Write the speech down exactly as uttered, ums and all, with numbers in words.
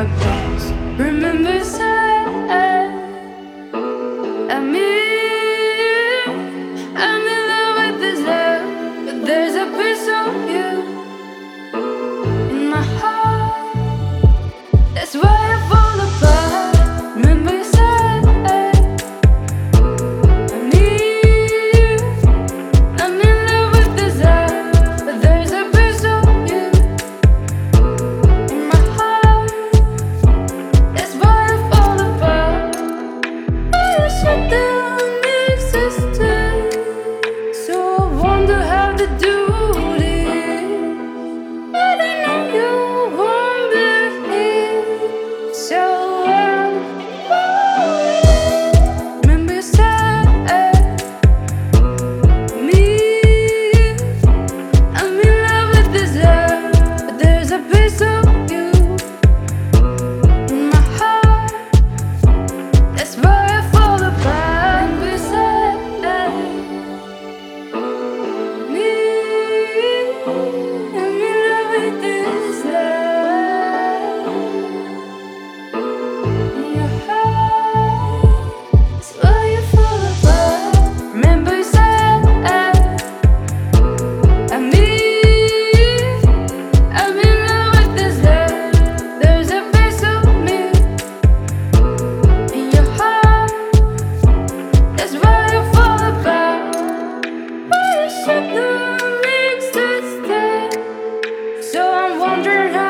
my past. Remember, sad. I mean, I'm in love with this love, but there's a piece of you in my heart. That's why I fall apart. Remember, you said I need you. I'm in love with this love, but there's a piece of you in my heart. That's why I fall apart. I shut down existence, so I wonder how to do this. But I know you won't believe, so I'm falling. Remember you said me, I'm in love with this love, but there's a piece of you in my heart. That's why I fall apart. Remember you said me, I'm in love with this love in your heart. That's why you fall apart. Remember you said I need, I'm in love with this love. There's a piece of me in your heart. That's why you fall apart. Why you should know existence, so I'm wondering how